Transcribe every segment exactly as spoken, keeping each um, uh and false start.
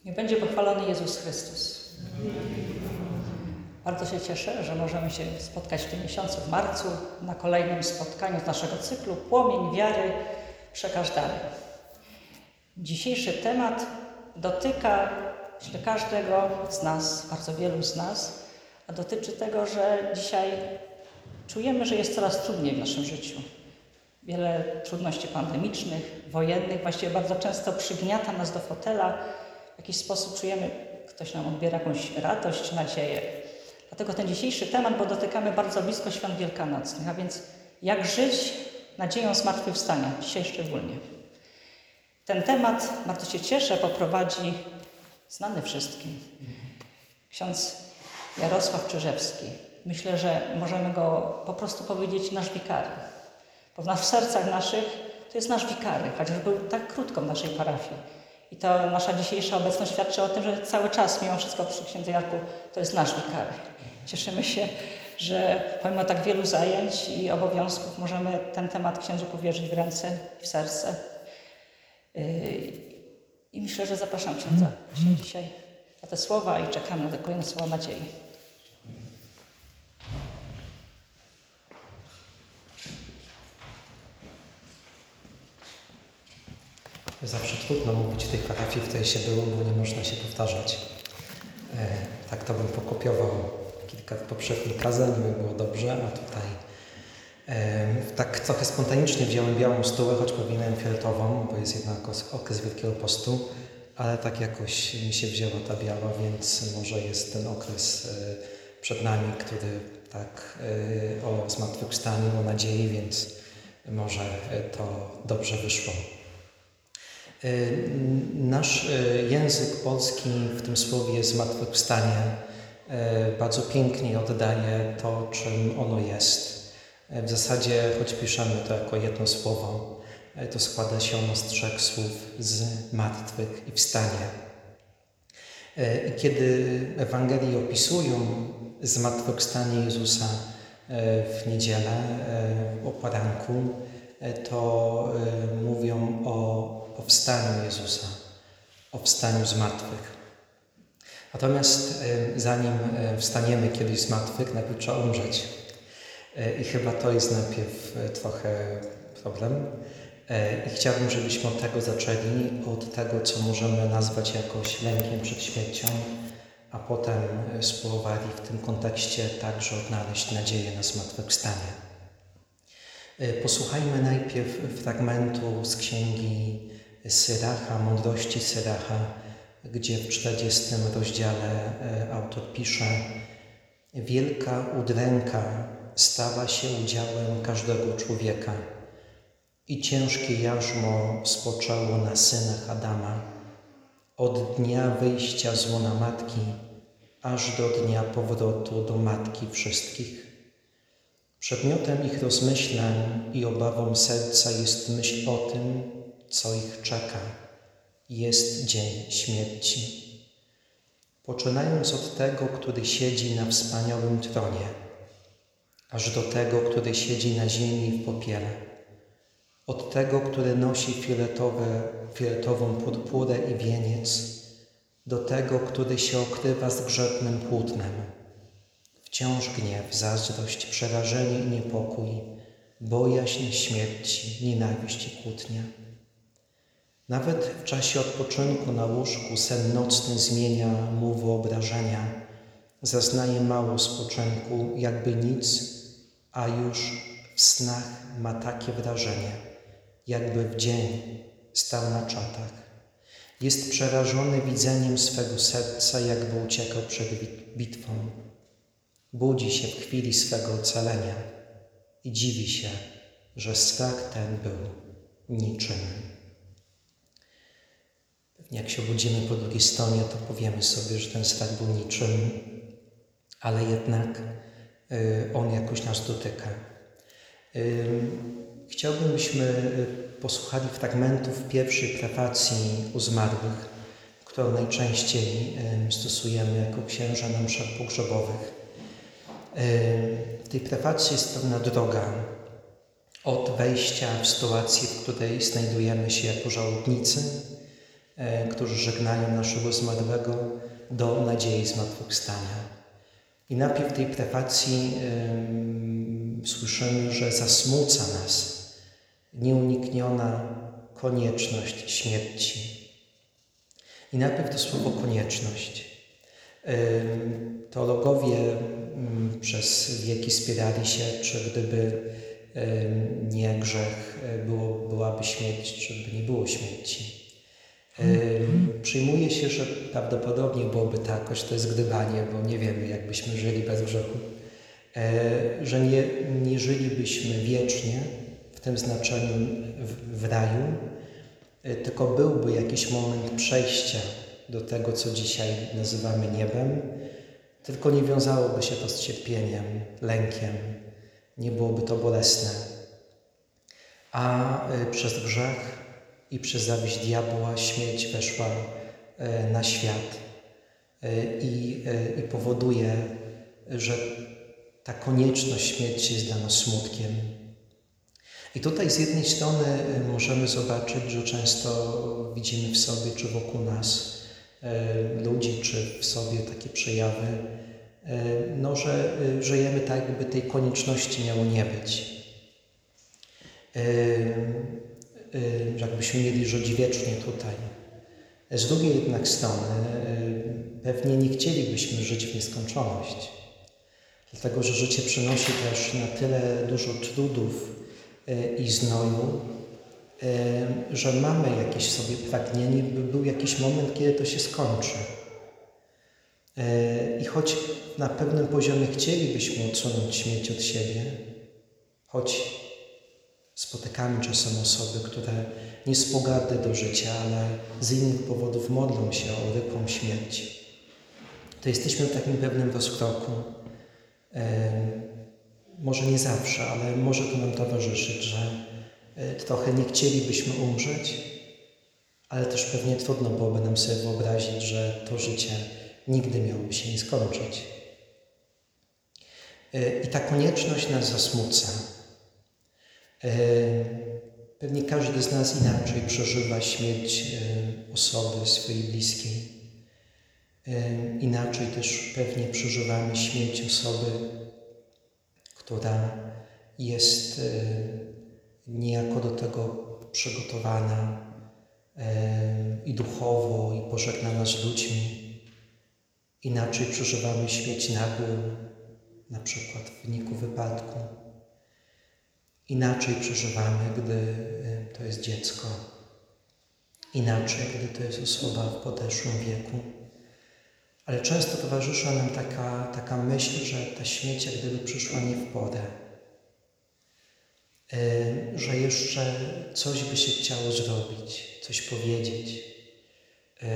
Niech będzie pochwalony Jezus Chrystus. Bardzo się cieszę, że możemy się spotkać w tym miesiącu, w marcu, na kolejnym spotkaniu z naszego cyklu Płomień Wiary, przekaż dary. Dzisiejszy temat dotyka, myślę, każdego z nas, bardzo wielu z nas, a dotyczy tego, że dzisiaj czujemy, że jest coraz trudniej w naszym życiu. Wiele trudności pandemicznych, wojennych, właściwie bardzo często przygniata nas do fotela. W jakiś sposób czujemy, ktoś nam odbiera jakąś radość, nadzieję. Dlatego ten dzisiejszy temat, bo dotykamy bardzo blisko świąt wielkanocnych, a więc jak żyć nadzieją zmartwychwstania, dzisiaj szczególnie. Ten temat, bardzo się cieszę, poprowadzi znany wszystkim ksiądz Jarosław Czyżewski. Myślę, że możemy go po prostu powiedzieć nasz wikary. Bo w, nas, w sercach naszych to jest nasz wikary, chociaż był tak krótko w naszej parafii. I to nasza dzisiejsza obecność świadczy o tym, że cały czas, mimo wszystko przy księdzu Jarku, to jest nasz wikary. Cieszymy się, że pomimo tak wielu zajęć i obowiązków możemy ten temat księdzu powierzyć w ręce i w serce. I myślę, że zapraszam księdza właśnie dzisiaj na te słowa i czekamy na te kolejne słowa nadziei. Zawsze trudno mówić w tej parafii, w której się było, bo nie można się powtarzać. E, tak to bym pokopiował kilka poprzednich kazań, by było dobrze, a tutaj e, tak trochę spontanicznie wziąłem białą stułę, choć powinienem fioletową, bo jest jednak okres Wielkiego Postu, ale tak jakoś mi się wzięła ta biała, więc może jest ten okres e, przed nami, który tak e, o zmartwychwstaniu, o nadziei, więc może to dobrze wyszło. Nasz język polski w tym słowie zmartwychwstanie bardzo pięknie oddaje to, czym ono jest. W zasadzie, choć piszemy to jako jedno słowo, to składa się ono z trzech słów: z martwych i wstanie. I kiedy Ewangelii opisują zmartwychwstanie Jezusa w niedzielę, o poranku, to mówią o o wstaniu Jezusa, o wstaniu z martwych. Natomiast zanim wstaniemy kiedyś z martwych, najpierw trzeba umrzeć. I chyba to jest najpierw trochę problem. I chciałbym, żebyśmy od tego zaczęli, od tego, co możemy nazwać jakoś lękiem przed śmiercią, a potem spróbowali w tym kontekście także odnaleźć nadzieję na zmartwychwstanie. Posłuchajmy najpierw fragmentu z księgi Syracha, Mądrości Syracha, gdzie w czterdziestym rozdziale autor pisze: wielka udręka stała się udziałem każdego człowieka i ciężkie jarzmo spoczęło na synach Adama od dnia wyjścia z łona matki aż do dnia powrotu do matki wszystkich. Przedmiotem ich rozmyślań i obawą serca jest myśl o tym, co ich czeka. Jest dzień śmierci. Poczynając od tego, który siedzi na wspaniałym tronie, aż do tego, który siedzi na ziemi i w popiele. Od tego, który nosi fioletowe, fioletową purpurę i wieniec, do tego, który się okrywa zgrzebnym płótnem. Wciąż gniew, zazdrość, przerażenie i niepokój, bojaźń śmierci, nienawiść i kłótnia. Nawet w czasie odpoczynku na łóżku sen nocny zmienia mu wyobrażenia. Zaznaje mało spoczynku, jakby nic, a już w snach ma takie wrażenie, jakby w dzień stał na czatach. Jest przerażony widzeniem swego serca, jakby uciekał przed bitwą. Budzi się w chwili swego ocalenia i dziwi się, że strach ten był niczym. Pewnie jak się obudzimy po drugiej stronie, to powiemy sobie, że ten strach był niczym, ale jednak y, on jakoś nas dotyka. Y, chciałbym, byśmy posłuchali fragmentów pierwszej prefacji u zmarłych, którą najczęściej y, stosujemy jako księża na mszach pogrzebowych. W tej prefacji jest pewna droga od wejścia w sytuację, w której znajdujemy się jako żałobnicy, którzy żegnają naszego zmarłego do nadziei zmartwychwstania. I najpierw w tej prefacji yy, słyszymy, że zasmuca nas nieunikniona konieczność śmierci. I najpierw to słowo konieczność. Yy, teologowie yy, przez wieki spierali się, czy gdyby yy, nie grzech było, byłaby śmierć, czy by nie było śmierci. Yy, przyjmuje się, że prawdopodobnie byłoby tak, choć to jest gdybanie, bo nie wiemy, jak byśmy żyli bez grzechu, yy, że nie, nie żylibyśmy wiecznie w tym znaczeniu w, w raju, yy, tylko byłby jakiś moment przejścia do tego, co dzisiaj nazywamy niebem, tylko nie wiązałoby się to z cierpieniem, lękiem, nie byłoby to bolesne. A yy, przez grzech i przez zawiść diabła śmierć weszła e, na świat e, i, e, i powoduje, że ta konieczność śmierci jest dla nas smutkiem. I tutaj z jednej strony e, możemy zobaczyć, że często widzimy w sobie czy wokół nas e, ludzi, czy w sobie takie przejawy, e, no, że e, żyjemy tak, jakby tej konieczności miało nie być. E, jakbyśmy mieli żyć wiecznie tutaj. Z drugiej jednak strony pewnie nie chcielibyśmy żyć w nieskończoność, dlatego że życie przynosi też na tyle dużo trudów i znoju, że mamy jakieś sobie pragnienie, by był jakiś moment, kiedy to się skończy. I choć na pewnym poziomie chcielibyśmy odsunąć śmierć od siebie, choć spotykamy czasem osoby, które nie z pogardy do życia, ale z innych powodów modlą się o rychłą śmierć, to jesteśmy w takim pewnym rozkroku. E, może nie zawsze, ale może to nam towarzyszyć, że e, trochę nie chcielibyśmy umrzeć, ale też pewnie trudno byłoby nam sobie wyobrazić, że to życie nigdy miałoby się nie skończyć. E, I ta konieczność nas zasmuca. Pewnie każdy z nas inaczej przeżywa śmierć osoby swojej bliskiej. Inaczej też pewnie przeżywamy śmierć osoby, która jest niejako do tego przygotowana i duchowo, i pożegnana z ludźmi. Inaczej przeżywamy śmierć nagłą, na przykład w wyniku wypadku. Inaczej przeżywamy, gdy to jest dziecko. Inaczej, gdy to jest osoba w podeszłym wieku. Ale często towarzyszy nam taka, taka myśl, że ta śmierć jak gdyby przyszła nie w porę. Yy, że jeszcze coś by się chciało zrobić, coś powiedzieć. Yy,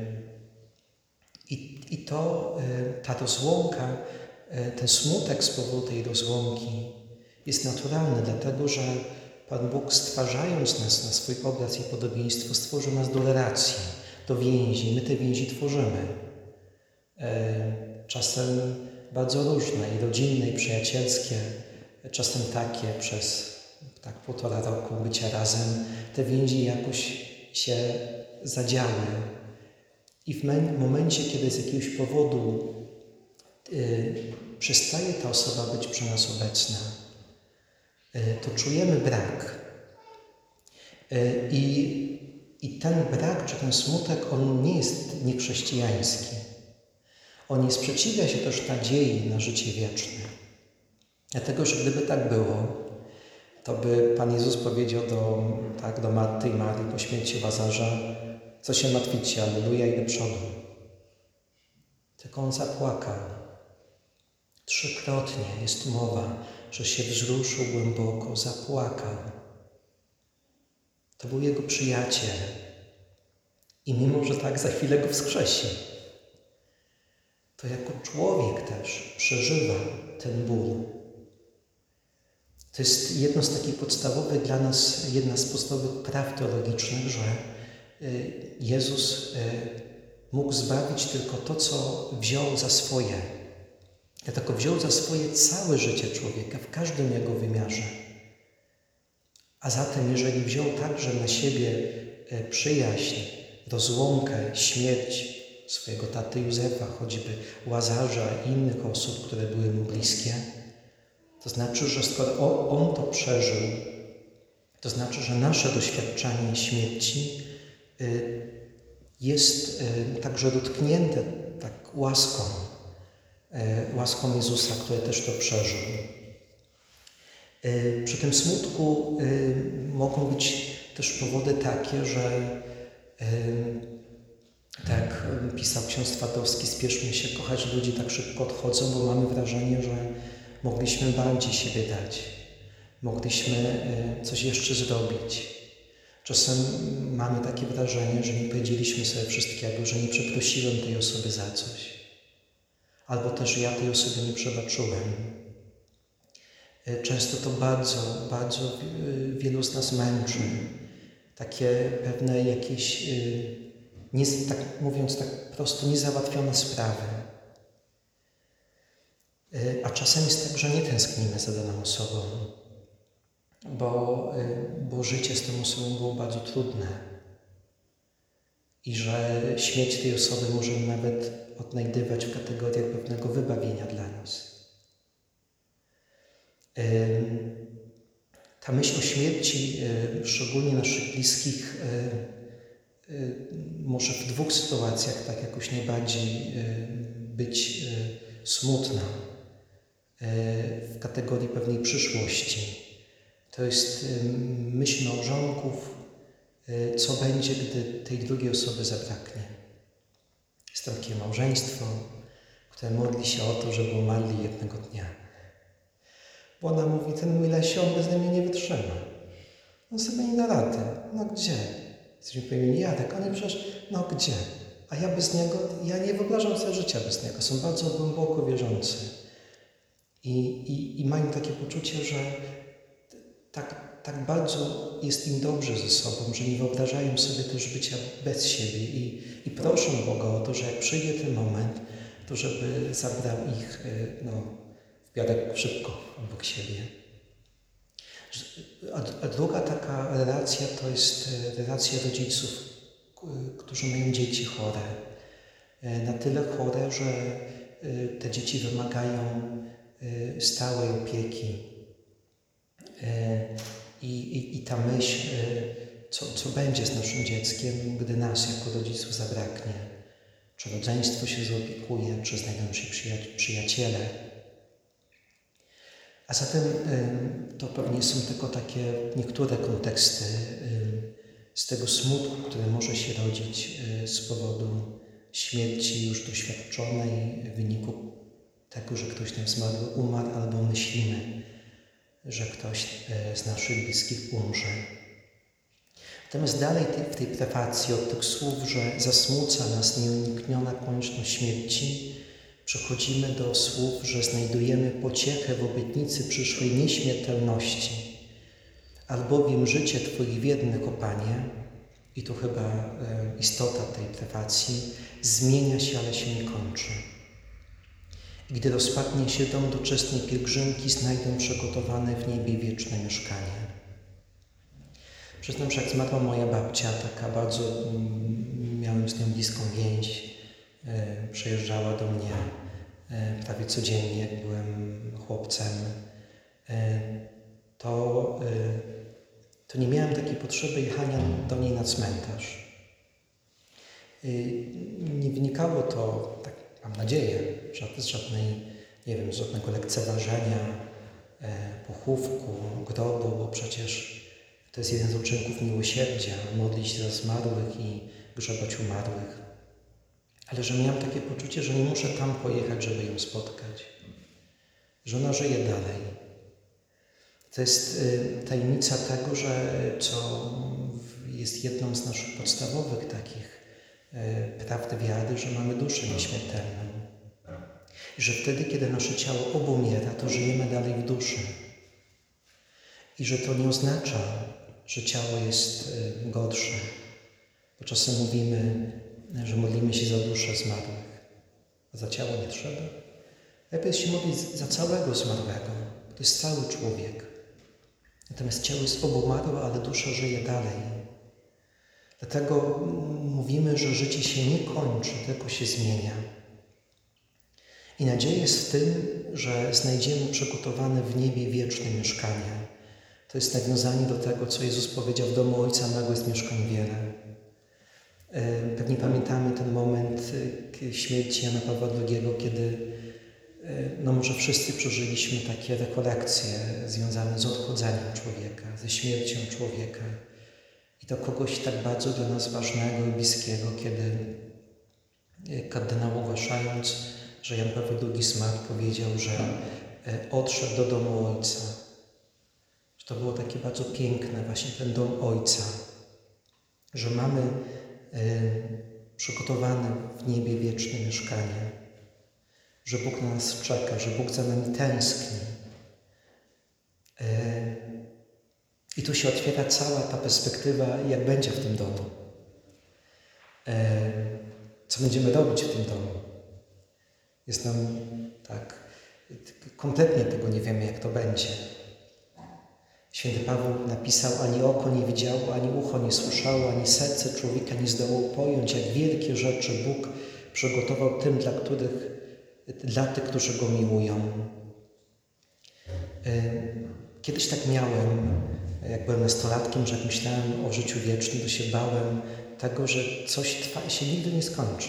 i, I to, yy, ta rozłąka, yy, ten smutek z powodu tej rozłąki jest naturalny, dlatego że Pan Bóg, stwarzając nas na swój obraz i podobieństwo, stworzył nas do relacji, do więzi. My te więzi tworzymy. Czasem bardzo różne, i rodzinne, i przyjacielskie, czasem takie przez tak półtora roku bycia razem, te więzi jakoś się zadziały. I w momencie, kiedy z jakiegoś powodu yy, przestaje ta osoba być przy nas obecna, to czujemy brak. I, I ten brak, czy ten smutek, on nie jest niechrześcijański. On nie sprzeciwia się też nadziei na życie wieczne. Dlatego, że gdyby tak było, to by Pan Jezus powiedział do, tak, do Marty i Marii po śmierci Łazarza: co się martwicie, alleluja, i do przodu. Tylko On zapłakał. Trzykrotnie jest mowa, że się wzruszył głęboko, zapłakał. To był Jego przyjaciel. I mimo, że tak za chwilę Go wskrzesi, to jako człowiek też przeżywa ten ból. To jest jedno z takich podstawowych dla nas, jedna z podstawowych praw teologicznych, że Jezus mógł zbawić tylko to, co wziął za swoje. Dlatego wziął za swoje całe życie człowieka w każdym jego wymiarze. A zatem, jeżeli wziął także na siebie przyjaźń rozłąkę, śmierć swojego taty Józefa, choćby Łazarza i innych osób, które były mu bliskie, to znaczy, że skoro on, on to przeżył, to znaczy, że nasze doświadczenie śmierci y, jest y, także dotknięte tak łaską, y, łaską Jezusa, który też to przeżył. Y, przy tym smutku y, mogą być też powody takie, że y, tak pisał ksiądz Twardowski, spieszmy się kochać, ludzi tak szybko odchodzą, bo mamy wrażenie, że mogliśmy bardziej siebie dać. Mogliśmy coś jeszcze zrobić. Czasem mamy takie wrażenie, że nie powiedzieliśmy sobie wszystkiego, że nie przeprosiłem tej osoby za coś. Albo też ja tej osoby nie przebaczyłem. Często to bardzo, bardzo wielu z nas męczy. Takie pewne jakieś, nie, tak mówiąc tak prosto, niezałatwione sprawy. A czasem jest tak, że nie tęsknimy za daną osobą, bo, bo życie z tą osobą było bardzo trudne i że śmierć tej osoby możemy nawet odnajdywać w kategoriach pewnego wybawienia dla nas. Ta myśl o śmierci, szczególnie naszych bliskich, może w dwóch sytuacjach tak jakoś najbardziej być smutna. W kategorii pewnej przyszłości. To jest myśl małżonków, co będzie, gdy tej drugiej osoby zabraknie. Jest takie małżeństwo, które modli się o to, żeby umarli jednego dnia. Bo ona mówi, ten mój Lesio, on bez mnie nie wytrzyma. On sobie nie da rady. No gdzie? Jesteśmy powiedzieli, Jadek, oni przecież, no gdzie? A ja bez niego, ja nie wyobrażam sobie życia bez niego. Są bardzo głęboko wierzący. I, i, i mają takie poczucie, że tak, tak bardzo jest im dobrze ze sobą, że nie wyobrażają sobie też życia bez siebie i, i proszą Boga o to, że jak przyjdzie ten moment, to żeby zabrał ich no, w miarę szybko obok siebie. A, a druga taka relacja to jest relacja rodziców, którzy mają dzieci chore. Na tyle chore, że te dzieci wymagają stałej opieki. I, i, i ta myśl, co, co będzie z naszym dzieckiem, gdy nas jako rodziców zabraknie. Czy rodzeństwo się zaopiekuje, czy znajdą się przyja- przyjaciele. A zatem to pewnie są tylko takie niektóre konteksty z tego smutku, który może się rodzić z powodu śmierci już doświadczonej w wyniku tego, że ktoś nam zmarły umarł, albo myślimy, że ktoś z naszych bliskich umrze. Natomiast dalej w tej prefacji od tych słów, że zasmuca nas nieunikniona konieczność śmierci, przechodzimy do słów, że znajdujemy pociechę w obietnicy przyszłej nieśmiertelności. Albowiem życie Twoich wiernych, o Panie, i tu chyba istota tej prefacji, zmienia się, ale się nie kończy. I gdy rozpadnie się dom doczesnej pielgrzymki, znajdą przygotowane w niebie wieczne mieszkanie. Przyznam, że jak zmarła moja babcia, taka bardzo mm, miałem z nią bliską więź, e, przyjeżdżała do mnie e, prawie codziennie, jak byłem chłopcem, e, to, e, to nie miałem takiej potrzeby jechania do niej na cmentarz. E, nie wynikało to, tak mam nadzieję, z żadnej, nie wiem, z żadnego lekceważenia e, pochówku, grobu, bo przecież to jest jeden z uczynków miłosierdzia, modlić się za zmarłych i grzebać umarłych. Ale że miałem takie poczucie, że nie muszę tam pojechać, żeby ją spotkać. Że ona żyje dalej. To jest y, tajemnica tego, że co jest jedną z naszych podstawowych takich y, prawd wiary, że mamy duszę nieśmiertelną. I że wtedy, kiedy nasze ciało obumiera, to żyjemy dalej w duszy. I że to nie oznacza, że ciało jest gorsze. Bo czasem mówimy, że modlimy się za duszę zmarłych, a za ciało nie trzeba. Lepiej się modlić za całego zmarłego, bo to jest cały człowiek. Natomiast ciało jest obumarłe, ale dusza żyje dalej. Dlatego mówimy, że życie się nie kończy, tylko się zmienia. I nadzieja jest w tym, że znajdziemy przygotowane w niebie wieczne mieszkanie. To jest nawiązanie do tego, co Jezus powiedział: w domu Ojca mego jest mieszkań wiele. Pewnie pamiętamy ten moment śmierci Jana Pawła drugiego, kiedy no może wszyscy przeżyliśmy takie rekolekcje związane z odchodzeniem człowieka, ze śmiercią człowieka. I to kogoś tak bardzo dla nas ważnego i bliskiego, kiedy kardynał, ogłaszając, że Jan Paweł drugi zmarł, powiedział, że odszedł do domu Ojca. Że to było takie bardzo piękne, właśnie ten dom Ojca, że mamy y, przygotowane w niebie wieczne mieszkanie, że Bóg na nas czeka, że Bóg za nami tęskni. Y, I tu się otwiera cała ta perspektywa, jak będzie w tym domu. Y, co będziemy robić w tym domu? Jest nam tak, kompletnie tego nie wiemy, jak to będzie. Święty Paweł napisał: ani oko nie widziało, ani ucho nie słyszało, ani serce człowieka nie zdołało pojąć, jak wielkie rzeczy Bóg przygotował tym, dla których, dla tych, którzy Go miłują. Kiedyś tak miałem, jak byłem nastolatkiem, że jak myślałem o życiu wiecznym, to się bałem tego, że coś trwa i się nigdy nie skończy.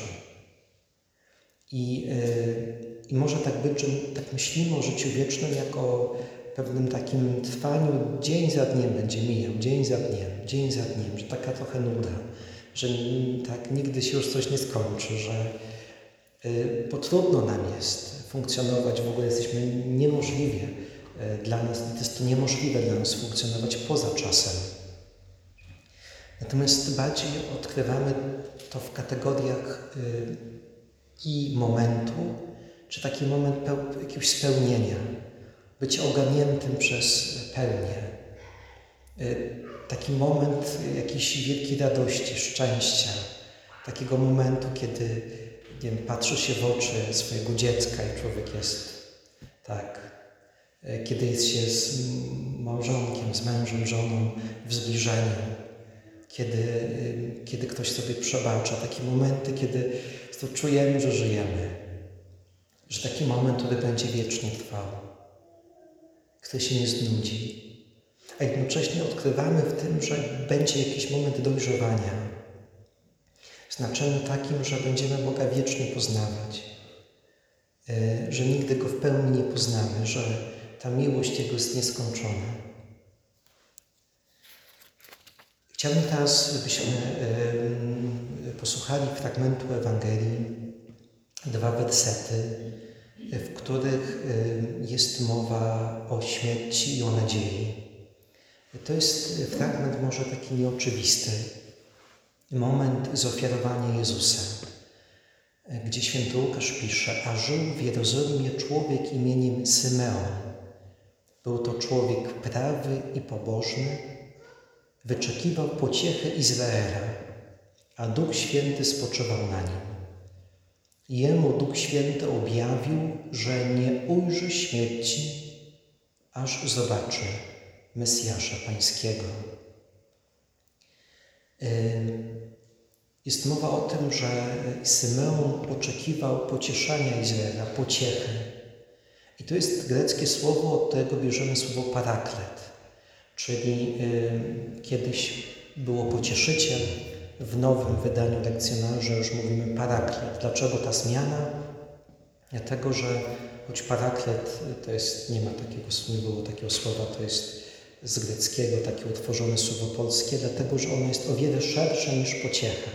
I, i może tak być, że tak myślimy o życiu wiecznym jako o pewnym takim trwaniu, dzień za dniem będzie mijał, dzień za dniem, dzień za dniem, że taka trochę nuda, że tak nigdy się już coś nie skończy, że y, bo trudno nam jest funkcjonować, w ogóle jesteśmy niemożliwie y, dla nas, to jest to niemożliwe dla nas funkcjonować poza czasem. Natomiast bardziej odkrywamy to w kategoriach y, i momentu, czy taki moment peł- jakiegoś spełnienia, być ogarniętym przez pełnię. Taki moment jakiejś wielkiej radości, szczęścia, takiego momentu, kiedy nie wiem, patrzy się w oczy swojego dziecka i człowiek jest tak, kiedy jest się z małżonkiem, z mężem, żoną w zbliżeniu, kiedy, kiedy ktoś sobie przebacza, takie momenty, kiedy to czujemy, że żyjemy, że taki moment, który będzie wiecznie trwał, który się nie znudzi. A jednocześnie odkrywamy w tym, że będzie jakiś moment dojrzewania. W znaczeniu takim, że będziemy Boga wiecznie poznawać, że nigdy Go w pełni nie poznamy, że ta miłość Jego jest nieskończona. Chciałbym teraz, byśmy posłuchali fragmentu Ewangelii, dwa wersety, w których jest mowa o śmierci i o nadziei. To jest fragment może taki nieoczywisty. Moment zofiarowania Jezusa, gdzie święty Łukasz pisze: a żył w Jerozolimie człowiek imieniem Symeon. Był to człowiek prawy i pobożny, wyczekiwał pociechy Izraela, a Duch Święty spoczywał na nim. Jemu Duch Święty objawił, że nie ujrzy śmierci, aż zobaczy Mesjasza Pańskiego. Jest mowa o tym, że Symeon oczekiwał pocieszenia Izraela, pociechy. I to jest greckie słowo, od którego bierzemy słowo paraklet, czyli kiedyś było pocieszyciel, w nowym wydaniu lekcjonarza już mówimy paraklet. Dlaczego ta zmiana? Dlatego, że choć paraklet to jest, nie ma takiego, nie było takiego słowa, to jest z greckiego takie utworzone słowo polskie, dlatego, że ono jest o wiele szersze niż pociecha.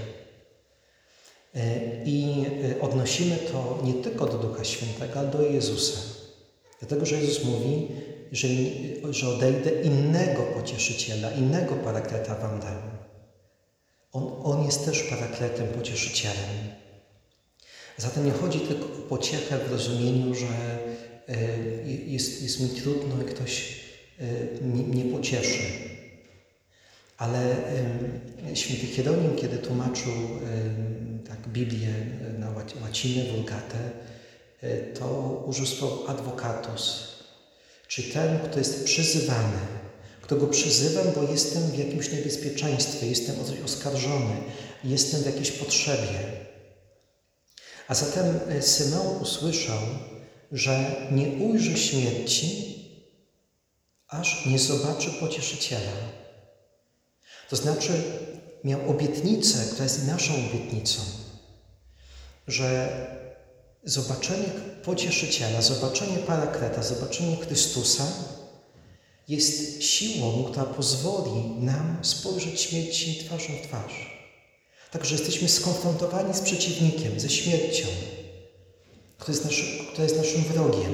I odnosimy to nie tylko do Ducha Świętego, ale do Jezusa. Dlatego, że Jezus mówi, że, że odejdę, innego pocieszyciela, innego parakleta wam dam. On, on jest też parakletem, pocieszycielem. Zatem nie chodzi tylko o pociechę w rozumieniu, że y, jest, jest mi trudno i ktoś y, mnie, mnie pocieszy. Ale y, święty Hieronim, kiedy tłumaczył y, tak Biblię na łacinę, Wulgatę, y, to użył słowa advocatus, czyli ten, kto jest przyzywany, którego przyzywam, bo jestem w jakimś niebezpieczeństwie, jestem o coś oskarżony, jestem w jakiejś potrzebie. A zatem Symeon usłyszał, że nie ujrzy śmierci, aż nie zobaczy Pocieszyciela. To znaczy miał obietnicę, która jest naszą obietnicą, że zobaczenie Pocieszyciela, zobaczenie Parakleta, zobaczenie Chrystusa jest siłą, która pozwoli nam spojrzeć śmierci twarzą w twarz. Także jesteśmy skonfrontowani z przeciwnikiem, ze śmiercią, która jest, naszy, która jest naszym wrogiem.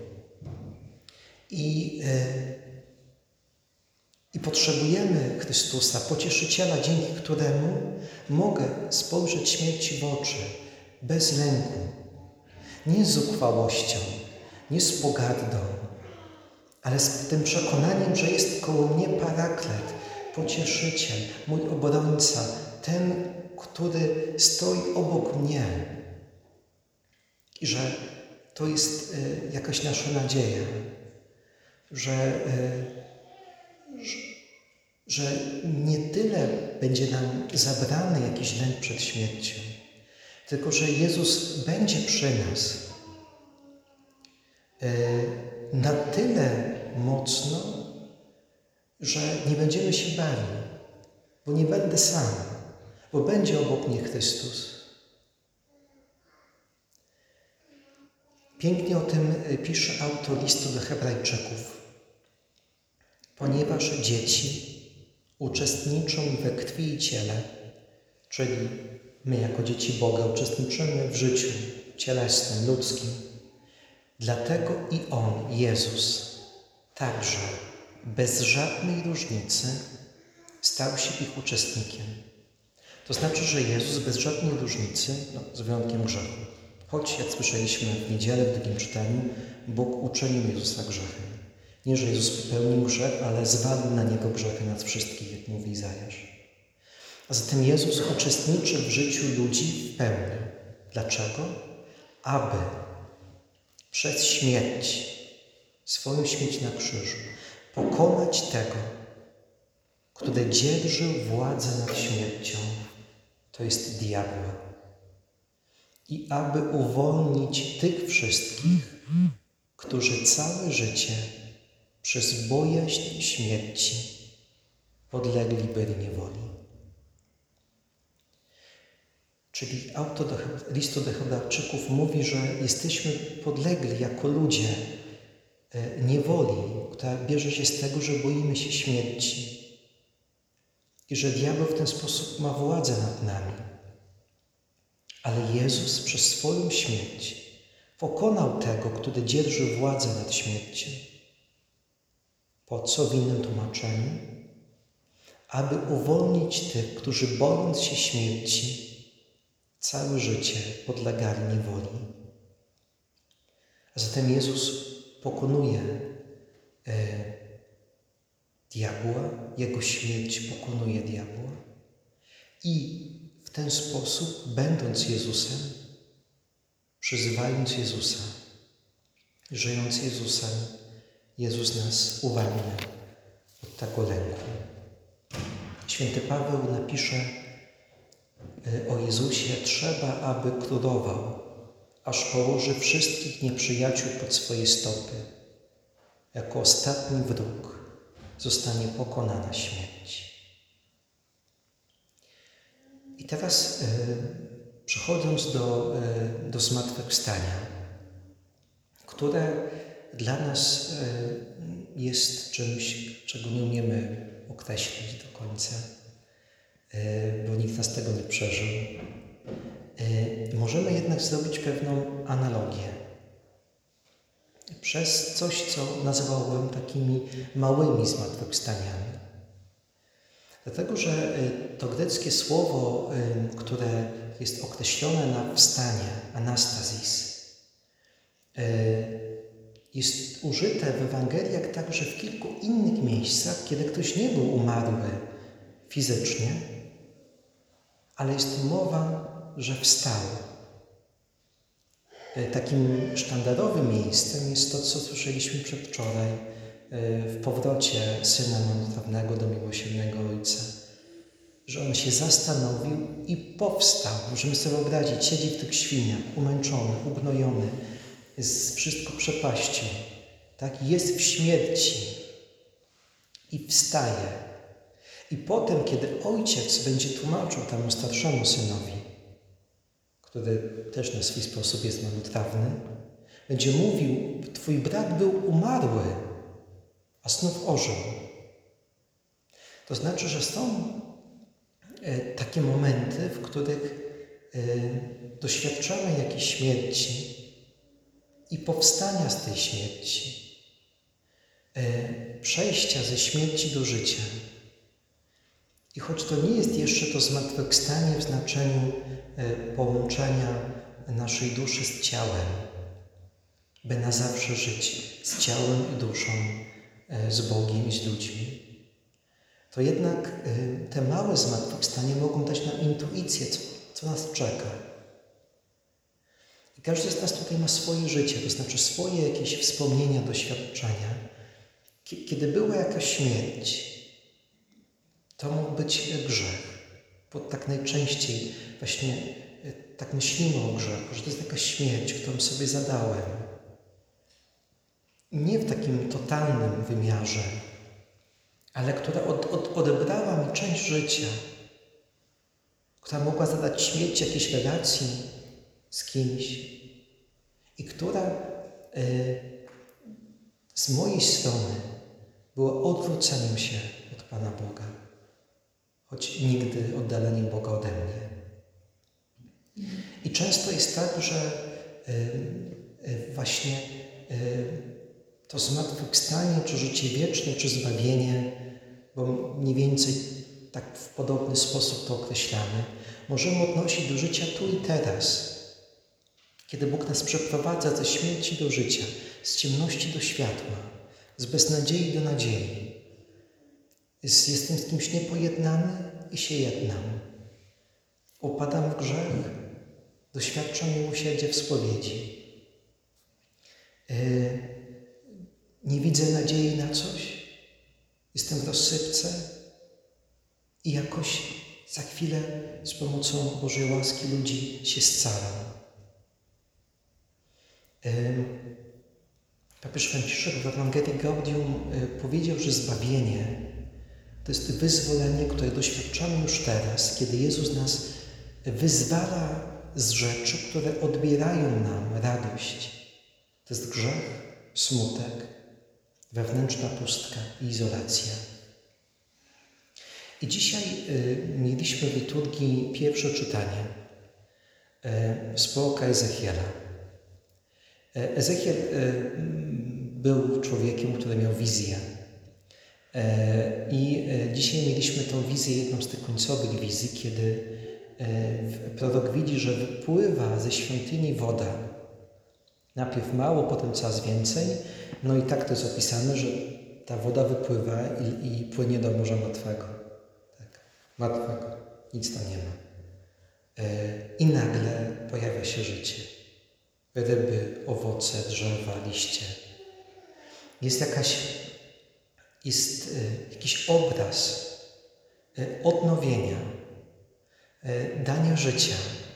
I, yy, I potrzebujemy Chrystusa, Pocieszyciela, dzięki któremu mogę spojrzeć śmierci w oczy, bez lęku, nie z zuchwałością, nie z pogardą, ale z tym przekonaniem, że jest koło mnie Paraklet, Pocieszyciel, mój obrońca, ten, który stoi obok mnie. I że to jest y, jakaś nasza nadzieja, że, y, że, że nie tyle będzie nam zabrany jakiś lęk przed śmiercią, tylko że Jezus będzie przy nas y, na tyle mocno, że nie będziemy się bali, bo nie będę sam, bo będzie obok mnie Chrystus. Pięknie o tym pisze autor listu do Hebrajczyków. Ponieważ dzieci uczestniczą we krwi i ciele, czyli my jako dzieci Boga uczestniczymy w życiu cielesnym, ludzkim, dlatego i On, Jezus, także bez żadnej różnicy stał się ich uczestnikiem. To znaczy, że Jezus bez żadnej różnicy, no, z wyjątkiem grzechu, choć, jak słyszeliśmy w niedzielę w drugim czytaniu, Bóg uczynił Jezusa grzechem. Nie, że Jezus popełnił grzech, ale zwalił na Niego grzechy nas wszystkich, jak mówi Izajasz. A zatem Jezus uczestniczy w życiu ludzi w pełni. Dlaczego? Aby przez śmierć, swoją śmierć na krzyżu, pokonać tego, który dzierży władzę nad śmiercią, to jest diabła. I aby uwolnić tych wszystkich, którzy całe życie przez bojaźń śmierci podlegli byli niewoli. Czyli autor do, listu do Hebrajczyków mówi, że jesteśmy podlegli jako ludzie niewoli, która bierze się z tego, że boimy się śmierci i że diabeł w ten sposób ma władzę nad nami. Ale Jezus przez swoją śmierć pokonał tego, który dzierży władzę nad śmiercią. Po co w innym tłumaczeniu? Aby uwolnić tych, którzy bojąc się śmierci, całe życie podlegali niewoli. A zatem Jezus pokonuje e, diabła, Jego śmierć pokonuje diabła i w ten sposób, będąc Jezusem, przyzywając Jezusa, żyjąc Jezusem, Jezus nas uwalnia od tego lęku. Święty Paweł napisze o Jezusie: trzeba, aby królował, aż położy wszystkich nieprzyjaciół pod swoje stopy. Jako ostatni wróg zostanie pokonana śmierć. I teraz e, przechodząc do, e, do zmartwychwstania, które dla nas e, jest czymś, czego nie umiemy określić do końca, e, bo nikt nas tego nie przeżył. E, możemy jednak zrobić pewną analogię przez coś, co nazywałbym takimi małymi zmartwychwstaniami. Dlatego, że to greckie słowo, które jest określone na wstanie, anastazis, jest użyte w Ewangeliach także w kilku innych miejscach, kiedy ktoś nie był umarły fizycznie, ale jest mowa, że wstał. Takim sztandarowym miejscem jest to, co słyszeliśmy przedwczoraj w powrocie Syna marnotrawnego do miłosiernego Ojca, że On się zastanowił i powstał. Możemy sobie wyobrazić, siedzi w tych świniach, umęczony, ugnojony, jest wszystko przepaścił, tak? Jest w śmierci i wstaje. I potem, kiedy Ojciec będzie tłumaczył temu starszemu synowi, który też na swój sposób jest marnotrawny, będzie mówił: twój brat był umarły, a znów ożył. To znaczy, że są takie momenty, w których doświadczamy jakiejś śmierci i powstania z tej śmierci, przejścia ze śmierci do życia. I choć to nie jest jeszcze to zmartwychwstanie w znaczeniu połączenia naszej duszy z ciałem, by na zawsze żyć z ciałem i duszą, z Bogiem i z ludźmi, to jednak te małe zmartwychwstania mogą dać nam intuicję, co, co nas czeka. I każdy z nas tutaj ma swoje życie, to znaczy swoje jakieś wspomnienia, doświadczenia. Kiedy była jakaś śmierć, to mógł być grzech. Bo tak najczęściej właśnie tak myślimy o grzechu, że to jest jakaś śmierć, którą sobie zadałem. Nie w takim totalnym wymiarze, ale która od, od, odebrała mi część życia, która mogła zadać śmierć jakiejś relacji z kimś i która y, z mojej strony była odwróceniem się od Pana Boga, choć nigdy oddaleniem Boga ode mnie. I często jest tak, że y, y, właśnie y, to zmartwychwstanie, czy życie wieczne, czy zbawienie, bo mniej więcej tak w podobny sposób to określamy, możemy odnosić do życia tu i teraz. Kiedy Bóg nas przeprowadza ze śmierci do życia, z ciemności do światła, z beznadziei do nadziei. Jest, jestem z kimś niepojednany i się jednam. Upadam w grzech, doświadczam miłosierdzia w spowiedzi. Yy, nie widzę nadziei na coś, jestem w rozsypce i jakoś za chwilę z pomocą Bożej łaski ludzi się scalam. Yy, papież Franciszek w Ewangelii Gaudium yy, powiedział, że zbawienie to jest wyzwolenie, które doświadczamy już teraz, kiedy Jezus nas wyzwala z rzeczy, które odbierają nam radość. To jest grzech, smutek, wewnętrzna pustka i izolacja. I dzisiaj y, mieliśmy w liturgii pierwsze czytanie y, z proroka Ezechiela. Ezechiel y, był człowiekiem, który miał wizję. Y, I y, dzisiaj mieliśmy tą wizję, jedną z tych końcowych wizji, kiedy y, prorok widzi, że wypływa ze świątyni woda. Najpierw mało, potem coraz więcej. No i tak to jest opisane, że ta woda wypływa i, i płynie do Morza Martwego. Tak, martwego. Nic tam nie ma. Yy, I nagle pojawia się życie. Ryby, owoce, drzewa, liście. Jest jakaś, jest yy, jakiś obraz yy, odnowienia, yy, dania życia.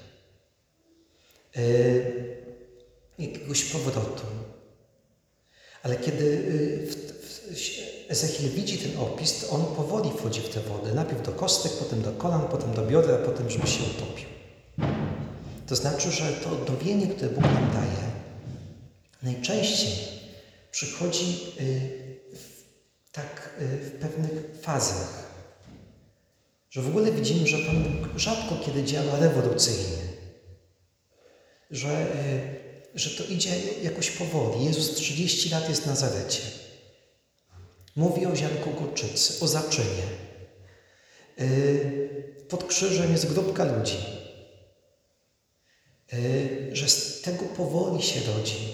Yy, jakiegoś powrotu. Ale kiedy Ezechiel widzi ten opis, to on powoli wchodzi w tę wodę. Najpierw do kostek, potem do kolan, potem do bioder, a potem żeby się utopił. To znaczy, że to odnowienie, które Bóg nam daje, najczęściej przychodzi w, tak w pewnych fazach. Że w ogóle widzimy, że Pan Bóg rzadko kiedy działa rewolucyjnie. Że że to idzie jakoś powoli. Jezus trzydzieści lat jest w Nazarecie. Mówi o ziarnku gorczycy, o zaczynie. Pod krzyżem jest grupka ludzi. Że z tego powoli się rodzi.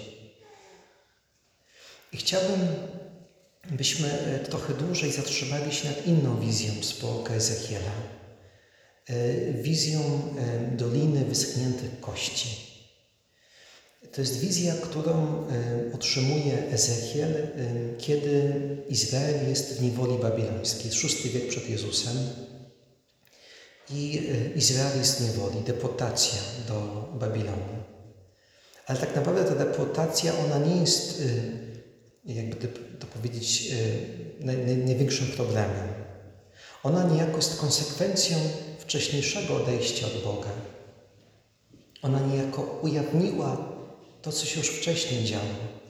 I chciałbym, byśmy trochę dłużej zatrzymali się nad inną wizją z proroka Ezechiela. Wizją doliny wyschniętych kości. To jest wizja, którą y, otrzymuje Ezechiel, y, kiedy Izrael jest w niewoli babilońskiej, szósty wiek przed Jezusem. I y, Izrael jest w niewoli, deportacja do Babilonu. Ale tak naprawdę ta deportacja, ona nie jest, y, jakby to powiedzieć, y, naj, naj, największym problemem. Ona niejako jest konsekwencją wcześniejszego odejścia od Boga. Ona niejako ujawniła to, co się już wcześniej działo.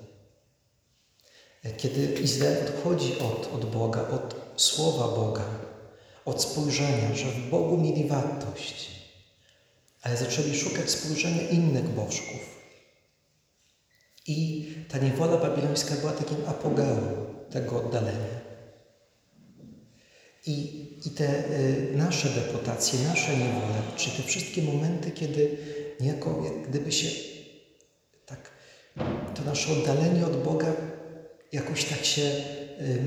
Kiedy Izrael odchodzi od, od Boga, od słowa Boga, od spojrzenia, że w Bogu mieli wartość, ale zaczęli szukać spojrzenia innych bożków. I ta niewola babilońska była takim apogeum tego oddalenia. I, i te y, nasze deportacje, nasze niewole, czyli te wszystkie momenty, kiedy niejako jak gdyby się tak, to nasze oddalenie od Boga jakoś tak się y,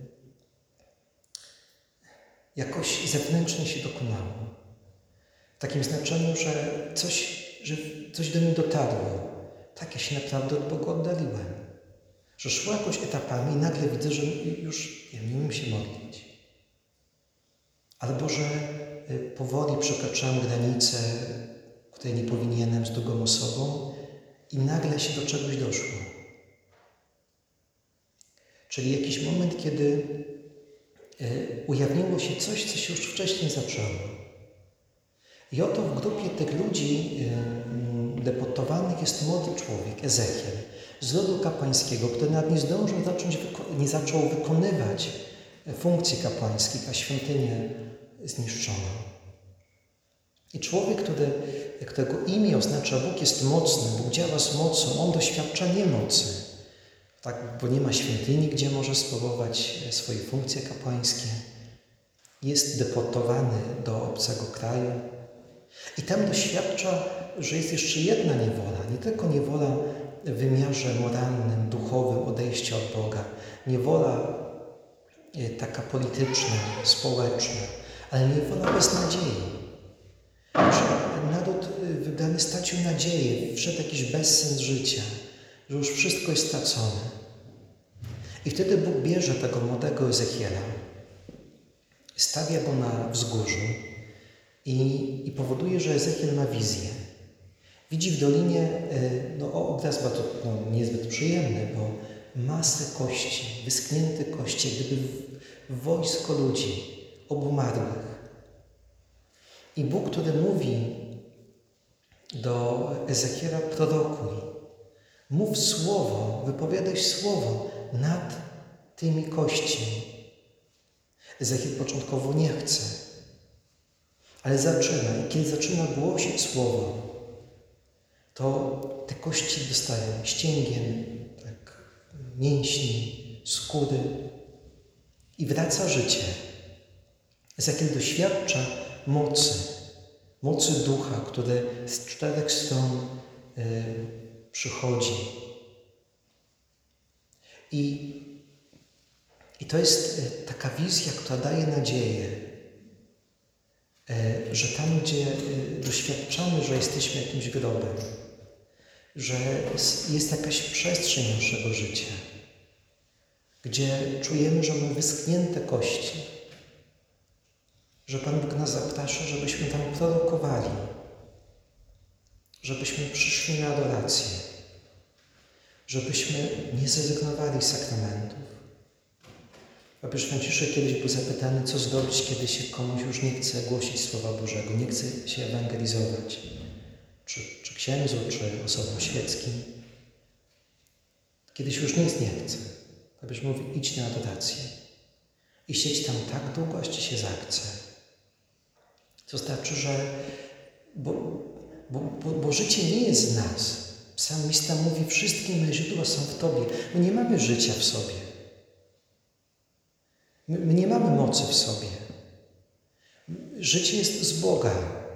jakoś zewnętrznie się dokonało. W takim znaczeniu, że coś, że coś do mnie dotarło. Tak, ja się naprawdę od Boga oddaliłem. Że szło jakoś etapami i nagle widzę, że już ja nie umiem się modlić. Albo że powoli przekraczałem granicę, której nie powinienem z drugą osobą i nagle się do czegoś doszło. Czyli jakiś moment, kiedy ujawniło się coś, co się już wcześniej zaczęło. I oto w grupie tych ludzi deportowanych jest młody człowiek, Ezechiel, z rodu kapłańskiego, który nawet nie zdążył zacząć, nie zaczął wykonywać funkcji kapłańskich, a świątynię zniszczono. I człowiek, który, którego imię oznacza Bóg jest mocny, Bóg działa z mocą, on doświadcza niemocy, tak, bo nie ma świątyni, gdzie może sprawować swoje funkcje kapłańskie. Jest deportowany do obcego kraju i tam doświadcza, że jest jeszcze jedna niewola, nie tylko niewola w wymiarze moralnym, duchowym, odejścia od Boga, niewola taka polityczna, społeczna, ale niewola bez nadziei. Że naród wybrany stracił nadzieję, wszedł jakiś bezsens życia, że już wszystko jest stracone. I wtedy Bóg bierze tego młodego Ezechiela, stawia go na wzgórzu i, i powoduje, że Ezechiel ma wizję. Widzi w dolinie no, obraz bardzo no, niezbyt przyjemny, bo masę kości, wyschnięte kości, jak gdyby wojsko ludzi obumarłych. I Bóg, który mówi do Ezechiela, prorokuj, mów słowo, wypowiadaj słowo nad tymi kośćmi. Ezechiel początkowo nie chce, ale zaczyna. I kiedy zaczyna głosić słowo, to te kości dostają ścięgien, tak, mięśni, skóry i wraca życie. Ezechiel doświadcza mocy, mocy ducha, który z czterech stron y, przychodzi. I, I to jest y, taka wizja, która daje nadzieję, y, że tam, gdzie y, doświadczamy, że jesteśmy jakimś grobem, że jest jakaś przestrzeń naszego życia, gdzie czujemy, że mamy wyschnięte kości, że Pan Bóg nas zaprasza, żebyśmy tam prorokowali, żebyśmy przyszli na adorację, żebyśmy nie zrezygnowali z sakramentów. Papież Franciszek kiedyś był zapytany, co zrobić, kiedy się komuś już nie chce głosić Słowa Bożego, nie chce się ewangelizować, czy, czy księdzu, czy osobom świeckim. Kiedy się już nic nie chce. Papież mówi, idź na adorację i siedź tam tak długo, aż ci się zachce. To znaczy, że bo, bo, bo, bo życie nie jest z nas. Psalmista mówi, wszystkie moje źródła są w Tobie. My nie mamy życia w sobie. My, my nie mamy mocy w sobie. Życie jest z Boga.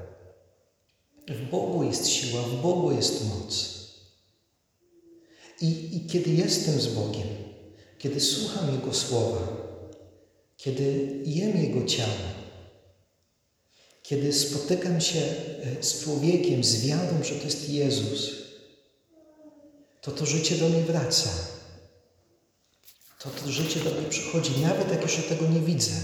W Bogu jest siła, w Bogu jest moc. I, i kiedy jestem z Bogiem, kiedy słucham Jego słowa, kiedy jem Jego ciało, kiedy spotykam się z człowiekiem, z wiarą, że to jest Jezus, to to życie do mnie wraca. To to życie do mnie przychodzi, nawet jak jeszcze tego nie widzę.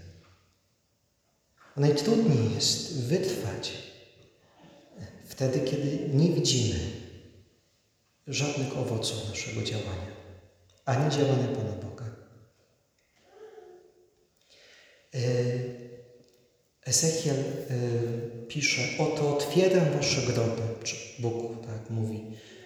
Najtrudniej jest wytrwać wtedy, kiedy nie widzimy żadnych owoców naszego działania, ani działania Pana Boga. Ezechiel pisze: oto otwieram wasze groby, Bóg tak mówi,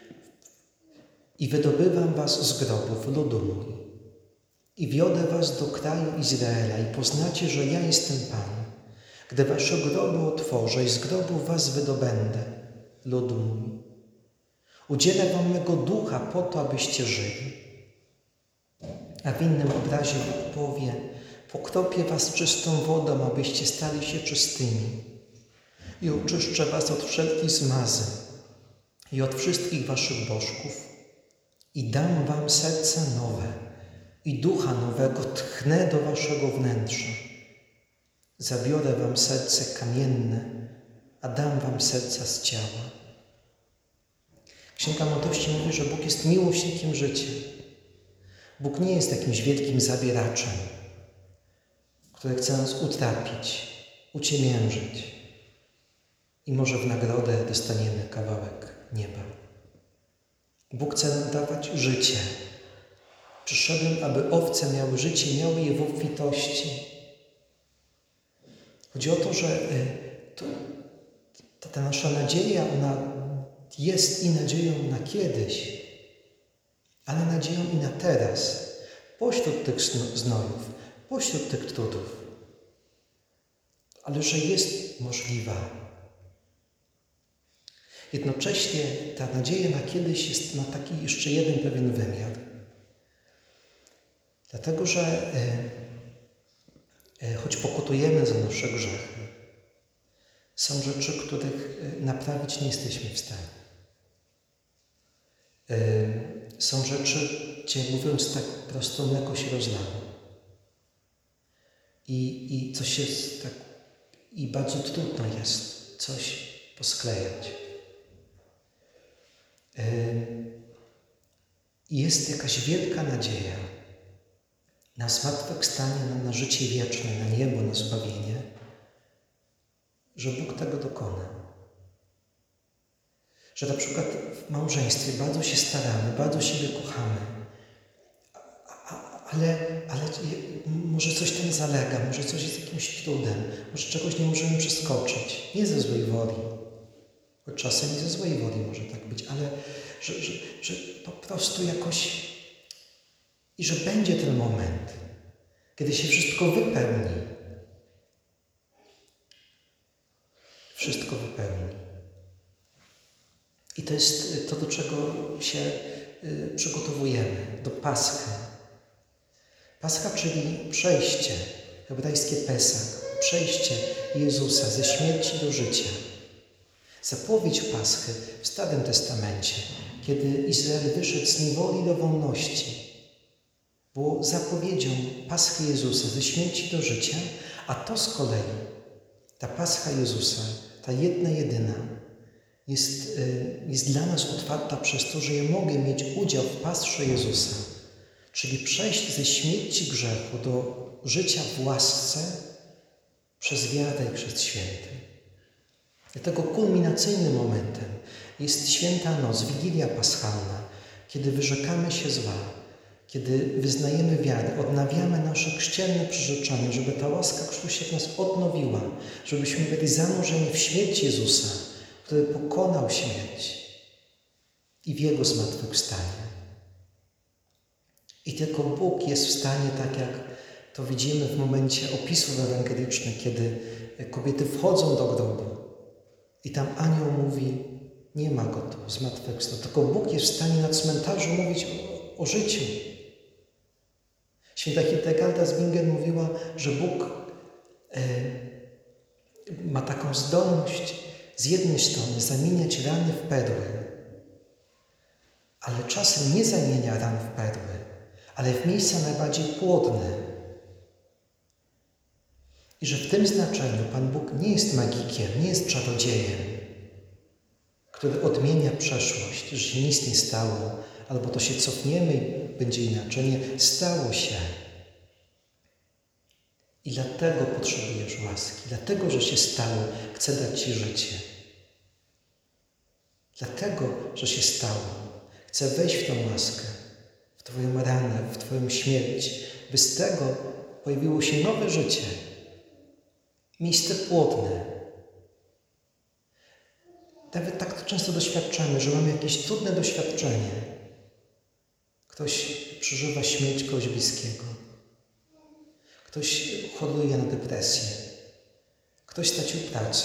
i wydobywam was z grobów, ludu mój, i wiodę was do kraju Izraela i poznacie, że ja jestem Pan. Gdy wasze groby otworzę i z grobów was wydobędę, ludu mój. Udzielę wam mego ducha po to, abyście żyli. A w innym obrazie Bóg powie: pokropię was czystą wodą, abyście stali się czystymi. I oczyszczę was od wszelkich zmazy i od wszystkich waszych bożków. I dam wam serce nowe i ducha nowego tchnę do waszego wnętrza. Zabiorę wam serce kamienne, a dam wam serca z ciała. Księga Mądrości mówi, że Bóg jest miłośnikiem życia. Bóg nie jest jakimś wielkim zabieraczem, który chce nas utrapić, uciemiężyć i może w nagrodę dostaniemy kawałek nieba. Bóg chce nam dawać życie. Przyszedłem, aby owce miały życie, miały je w obfitości. Chodzi o to, że to, ta, ta nasza nadzieja, ona jest i nadzieją na kiedyś, ale nadzieją i na teraz, pośród tych znojów, pośród tych trudów. Ale że jest możliwa. Jednocześnie ta nadzieja na kiedyś jest, ma taki jeszcze jeden pewien wymiar. Dlatego, że e, e, choć pokutujemy za nasze grzechy, są rzeczy, których naprawić nie jesteśmy w stanie. E, są rzeczy, gdzie, mówiąc tak prosto, mleko się rozlało. I, i coś jest tak, i bardzo trudno jest coś posklejać. Jest jakaś wielka nadzieja na zmartwychwstanie, na, na życie wieczne, na niebo, na zbawienie, że Bóg tego dokona. Że na przykład w małżeństwie bardzo się staramy, bardzo siebie kochamy, a, a, ale, ale może coś tam zalega, może coś jest jakimś trudem, może czegoś nie możemy przeskoczyć. Nie ze złej woli. Choć czasem i ze złej woli może tak być, ale że, że, że po prostu jakoś i że będzie ten moment, kiedy się wszystko wypełni. Wszystko wypełni. I to jest to, do czego się y, przygotowujemy, do Paschy. Pascha, czyli przejście, hebrajskie Pesach, przejście Jezusa ze śmierci do życia. Zapowiedź Paschy w Starym Testamencie, kiedy Izrael wyszedł z niewoli do wolności, było zapowiedzią Paschy Jezusa ze śmierci do życia, a to z kolei, ta Pascha Jezusa, ta jedna, jedyna, jest, jest dla nas otwarta przez to, że ja mogę mieć udział w Pasrze Jezusa, czyli przejść ze śmierci grzechu do życia w łasce przez wiarę i przez święty. Dlatego kulminacyjnym momentem jest Święta Noc, Wigilia Paschalna, kiedy wyrzekamy się zła, kiedy wyznajemy wiarę, odnawiamy nasze chrzcielne przyrzeczenie, żeby ta łaska Chrztu się w nas odnowiła, żebyśmy byli zanurzeni w śmierć Jezusa, który pokonał śmierć i w Jego zmartwychwstanie. I tylko Bóg jest w stanie, tak jak to widzimy w momencie opisów ewangelicznych, kiedy kobiety wchodzą do grobu i tam anioł mówi: nie ma go tu, zmartwychwstał. Tylko Bóg jest w stanie na cmentarzu mówić o, o życiu. Święta Hildegarda z Bingen mówiła, że Bóg e, ma taką zdolność z jednej strony zamieniać rany w perły, ale czasem nie zamienia ran w perły, ale w miejsca najbardziej płodne. I że w tym znaczeniu Pan Bóg nie jest magikiem, nie jest czarodziejem, który odmienia przeszłość, że się nic nie stało, albo to się cofniemy i będzie inaczej. Nie, stało się. I dlatego potrzebujesz łaski, dlatego, że się stało, chcę dać Ci życie. Dlatego, że się stało, chcę wejść w tą łaskę, w Twoją ranę, w Twoją śmierć, by z tego pojawiło się nowe życie, miejsce płodne. Nawet tak to często doświadczamy, że mamy jakieś trudne doświadczenie. Ktoś przeżywa śmierć kogoś bliskiego. Ktoś choruje na depresję. Ktoś stracił pracę.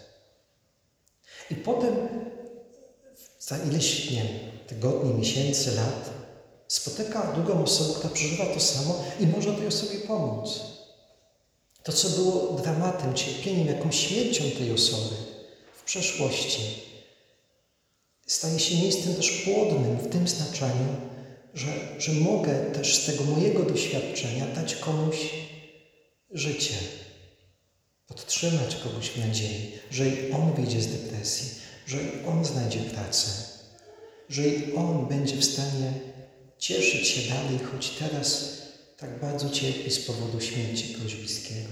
I potem za ileś, nie wiem, tygodni, miesięcy, lat spotyka drugą osobę, która przeżywa to samo i może tej osobie pomóc. To, co było dramatem, cierpieniem, jakąś śmiercią tej osoby w przeszłości, staje się miejscem też płodnym w tym znaczeniu, że, że mogę też z tego mojego doświadczenia dać komuś życie, podtrzymać kogoś w nadziei, że i on wyjdzie z depresji, że i on znajdzie pracę, że i on będzie w stanie cieszyć się dalej, choć teraz tak bardzo cierpi z powodu śmierci kogoś bliskiego.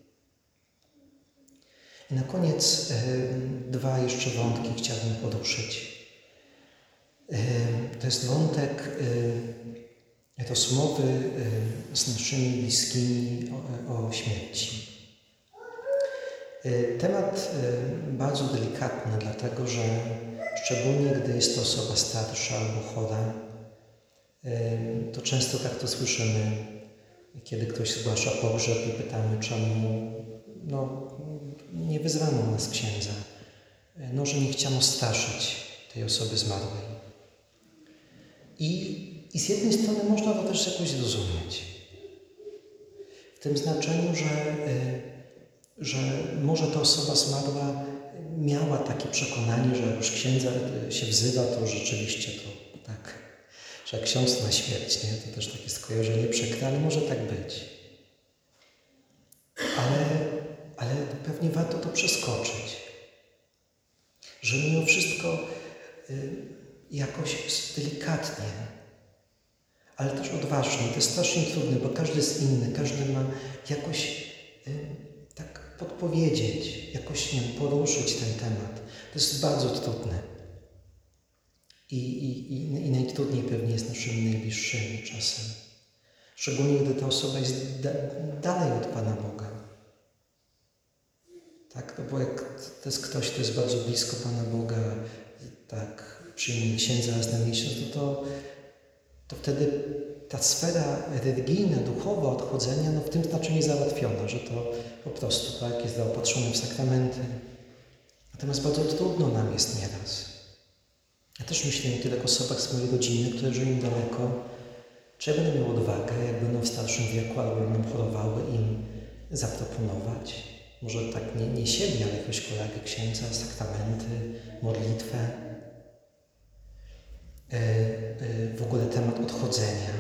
I na koniec e, dwa jeszcze wątki chciałbym poruszyć. E, to jest wątek e, rozmowy e, z naszymi bliskimi o, o śmierci. E, temat e, bardzo delikatny, dlatego że szczególnie gdy jest to osoba starsza albo chora, e, to często tak to słyszymy, kiedy ktoś zgłasza pogrzeb i pytamy, czemu no, nie wyzwano nas księdza. No, że nie chciano straszyć tej osoby zmarłej. I, I z jednej strony można to też jakoś zrozumieć. W tym znaczeniu, że, że może ta osoba zmarła miała takie przekonanie, że jak już księdza się wzywa, to rzeczywiście to tak, że jak ksiądz na śmierć, nie? To też takie skojarzenie przykre, ale może tak być. Ale, ale pewnie warto to przeskoczyć. Że mimo wszystko y, jakoś delikatnie, ale też odważnie. To jest strasznie trudne, bo każdy jest inny, każdy ma jakoś y, tak podpowiedzieć, jakoś nie wiem, poruszyć ten temat. To jest bardzo trudne. I, i, i, i najtrudniej pewnie jest naszymi najbliższymi czasem. Szczególnie, gdy ta osoba jest da, dalej od Pana Boga. Tak, no bo jak to jest ktoś, kto jest bardzo blisko Pana Boga, tak, przyjmuje księdza raz na miesiąc, no to, to wtedy ta sfera religijna, duchowa odchodzenia, no w tym znaczeniu jest załatwiona, że to po prostu, tak, jest zaopatrzone w sakramenty. Natomiast bardzo trudno nam jest nieraz. Ja też myślę o tyle osobach z mojej rodziny, które żyją daleko, czy ja będę miał odwagę, jak będą w starszym wieku albo będą chorowały, im zaproponować. Może tak nie, nie siebie, ale jakąś kolegę księdza, sakramenty, modlitwę. Yy, yy, w ogóle temat odchodzenia.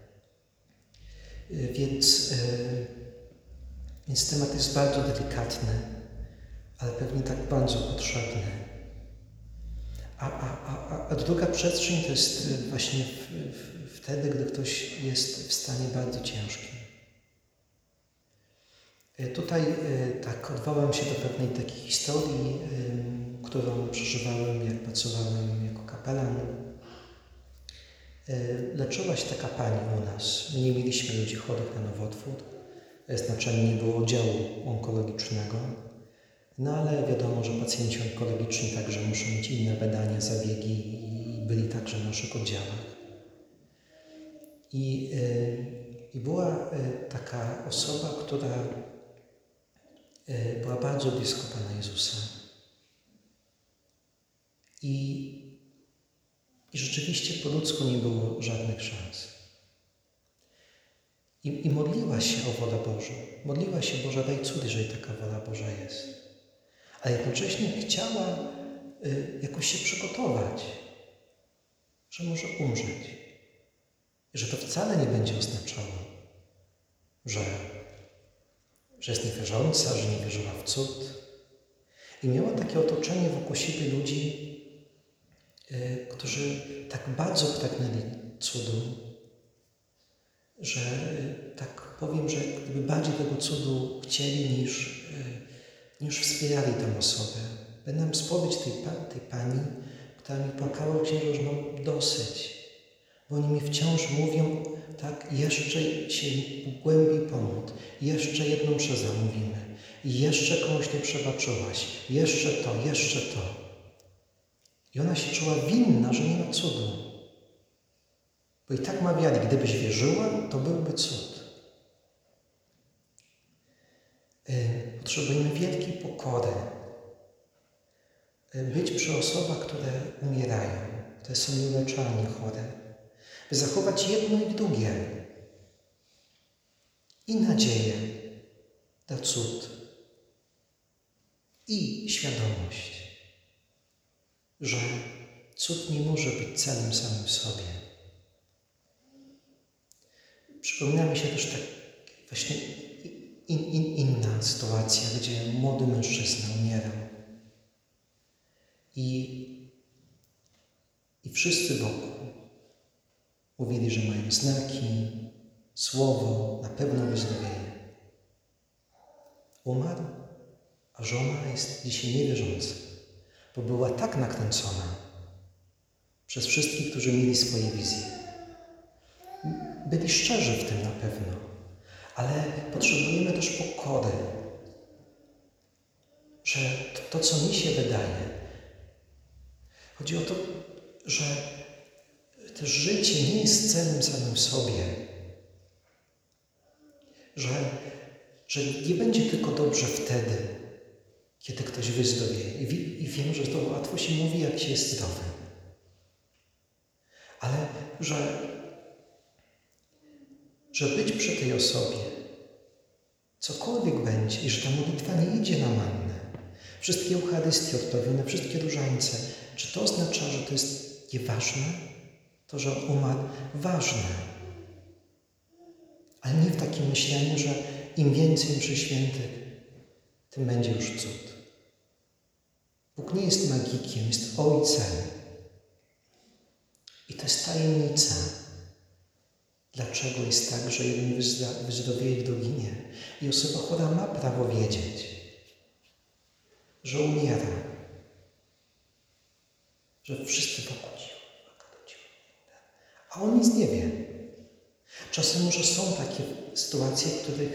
Yy, więc, yy, więc temat jest bardzo delikatny, ale pewnie tak bardzo potrzebny. A, a, a, a druga przestrzeń to jest właśnie w, w, wtedy, gdy ktoś jest w stanie bardzo ciężkim. Tutaj tak odwołam się do pewnej takiej historii, którą przeżywałem, jak pracowałem jako kapelan. Leczyła się taka pani u nas. My nie mieliśmy ludzi chorych na nowotwór. Znaczenie nie było oddziału onkologicznego. No ale wiadomo, że pacjenci onkologiczni także muszą mieć inne badania, zabiegi i byli także w naszych oddziałach. I, i była taka osoba, która była bardzo blisko Pana Jezusa. I, i rzeczywiście po ludzku nie było żadnych szans. I, I modliła się o wolę Bożą. Modliła się, Boże, daj cud, jeżeli taka wola Boża jest. Ale jednocześnie chciała y, jakoś się przygotować, że może umrzeć. I że to wcale nie będzie oznaczało, że że jest niewierząca, że nie wierzyła w cud. I miała takie otoczenie wokół siebie ludzi, y, którzy tak bardzo pragnęli cudu, że y, tak powiem, że gdyby bardziej tego cudu chcieli niż, y, niż wspierali tę osobę. Będę spowiedź tej, tej pani, która mi płakała, księża, że mam dosyć. Bo oni mi wciąż mówią, tak, jeszcze się głębiej pomódl, jeszcze jedną mszę zamówimy, i jeszcze komuś nie przebaczyłaś, jeszcze to, jeszcze to. I ona się czuła winna, że nie ma cudu. Bo i tak mawiali, gdybyś wierzyła, to byłby cud. Potrzebujemy wielkiej pokory. Być przy osobach, które umierają, które są nieuleczalnie chore. By zachować jedno i drugie. I nadzieję na cud. I świadomość, że cud nie może być celem samym w sobie. Przypomina mi się też tak właśnie in, in, inna sytuacja, gdzie młody mężczyzna umierał. I, i wszyscy wokół mówili, że mają znaki, słowo, na pewno wyzdrowieje. Umarł, a żona jest dzisiaj niewierząca, bo była tak nakręcona przez wszystkich, którzy mieli swoje wizje. Byli szczerzy w tym na pewno, ale potrzebujemy też pokory, że to, to co mi się wydaje, chodzi o to, że też życie nie jest celem samym w sobie, że, że nie będzie tylko dobrze wtedy, kiedy ktoś wyzdrowieje. I, wi- I wiem, że to łatwo się mówi, jak się jest zdrowym. Ale że, że być przy tej osobie, cokolwiek będzie, i że ta modlitwa nie idzie na mannę. Wszystkie Eucharystie odprawione, wszystkie różańce. Czy to oznacza, że to jest nieważne? To, że on umarł, ważne. Ale nie w takim myśleniu, że im więcej mszy świętych, tym będzie już cud. Bóg nie jest magikiem, jest Ojcem. I to jest tajemnica. Dlaczego jest tak, że jeden wyzdrowieje, drugi nie? I osoba chora ma prawo wiedzieć, że umiera. Że wszyscy wokół cicho. A on nic nie wie. Czasem może są takie sytuacje, w których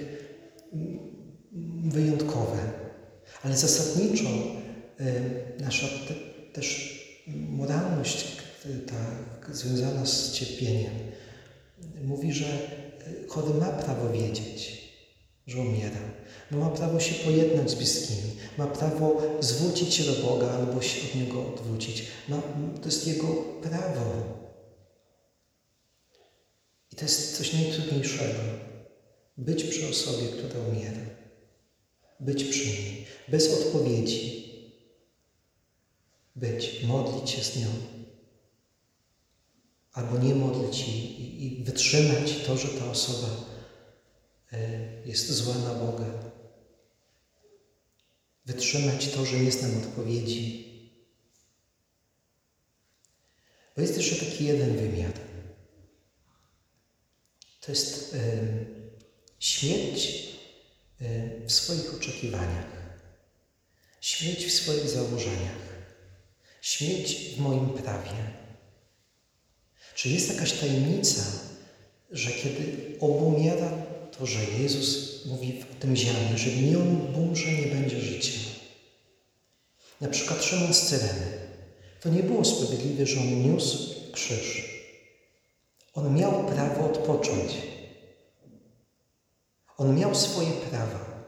wyjątkowe, ale zasadniczo y, nasza te, też moralność ta związana z cierpieniem mówi, że chory ma prawo wiedzieć, że umiera, bo ma prawo się pojednać z bliskimi, ma prawo zwrócić się do Boga albo się od Niego odwrócić. Ma, to jest jego prawo. I to jest coś najtrudniejszego. Być przy osobie, która umiera. Być przy niej. Bez odpowiedzi. Być, modlić się z nią. Albo nie modlić i, i, i wytrzymać to, że ta osoba y, jest zła na Boga. Wytrzymać to, że nie znam odpowiedzi. Bo jest jeszcze taki jeden wymiar. To jest y, śmierć y, w swoich oczekiwaniach, śmierć w swoich założeniach, śmierć w moim prawie. Czy jest jakaś tajemnica, że kiedy obumiera, to że Jezus mówi w tym ziarnie, jeżeli nie on umrze, nie będzie życia. Na przykład Szymon z Cyreny. To nie było sprawiedliwe, że on niósł krzyż. On miał prawo odpocząć. On miał swoje prawa.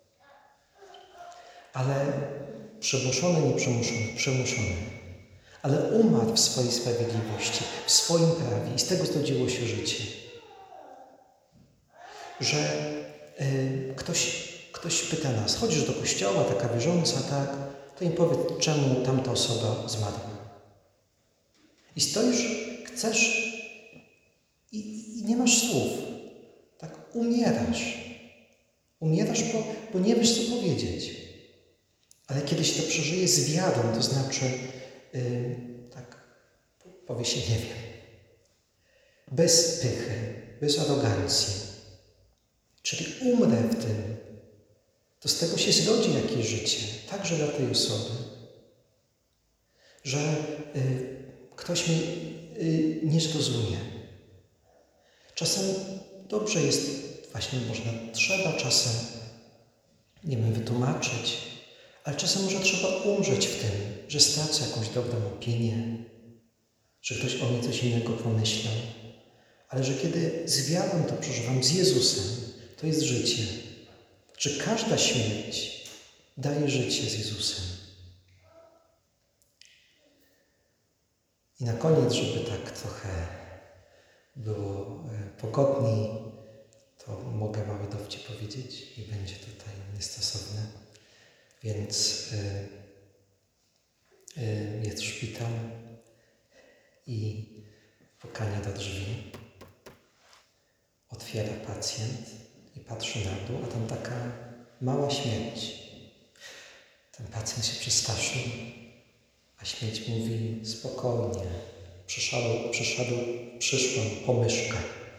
Ale przymuszone, nie przymuszone, przymuszone. Ale umarł w swojej sprawiedliwości, w swoim prawie i z tego zrodziło się życie. Że y, ktoś, ktoś pyta nas, chodzisz do kościoła, taka wierząca, tak, to im powiedz, czemu tamta osoba zmarła. I stoisz, chcesz i, i nie masz słów. Tak, umierasz. Umierasz, bo, bo nie wiesz, co powiedzieć. Ale kiedy się to przeżyje z wiarą, to znaczy yy, tak powie się nie wiem. Bez pychy, bez arogancji. Czyli umrę w tym. To z tego się zrodzi jakieś życie, także dla tej osoby. Że y, ktoś mnie y, nie zrozumie. Czasem dobrze jest, właśnie można, trzeba czasem, nie wiem, wytłumaczyć, ale czasem może trzeba umrzeć w tym, że stracę jakąś dobrą opinię, że ktoś o mnie coś innego pomyślał, ale że kiedy z wiarą to przeżywam z Jezusem, to jest życie. Że każda śmierć daje życie z Jezusem. I na koniec, żeby tak trochę było pogodniej, to mogę mały dowcip powiedzieć i będzie tutaj niestosowne. Więc y, y, jest szpital i pukanie do drzwi. Otwiera pacjent i patrzy na dół, a tam taka mała śmierć. Ten pacjent się przestraszył, a śmierć mówi: spokojnie, przyszedł, przyszedł, przyszła pomyszka.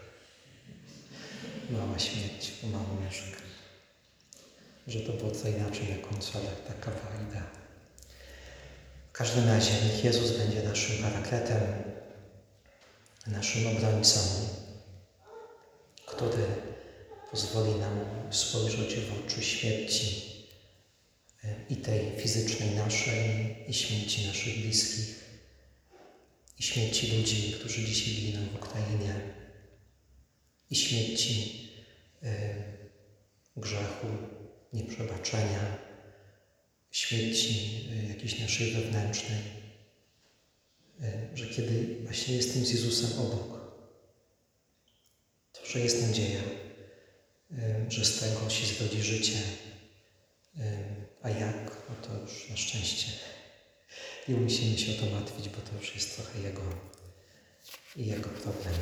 Mała śmierć, mała myszka. Że to było co inaczej na końcu, ale taka wajda. W każdym razie niech Jezus będzie naszym parakletem, naszym obrońcą, który pozwoli nam spojrzeć w oczy śmierci i tej fizycznej naszej, i śmierci naszych bliskich, i śmierci ludzi, którzy dzisiaj giną w Ukrainie, i śmierci y, grzechu, nieprzebaczenia, śmierci y, jakiejś naszej wewnętrznej, y, że kiedy właśnie jestem z Jezusem obok, to że jest nadzieja, y, że z tego się zrodzi życie. Y, a jak? No to już na szczęście nie musimy się o to martwić, bo to już jest trochę jego, jego problem.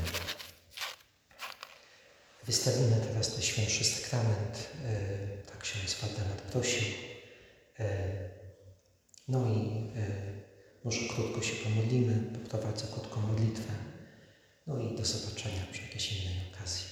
Wystawimy teraz ten świętszy sakrament, yy, tak ksiądz Waldemar prosił. Yy, no i yy, może krótko się pomodlimy, poprowadzę krótką modlitwę. No i do zobaczenia przy jakiejś innej okazji.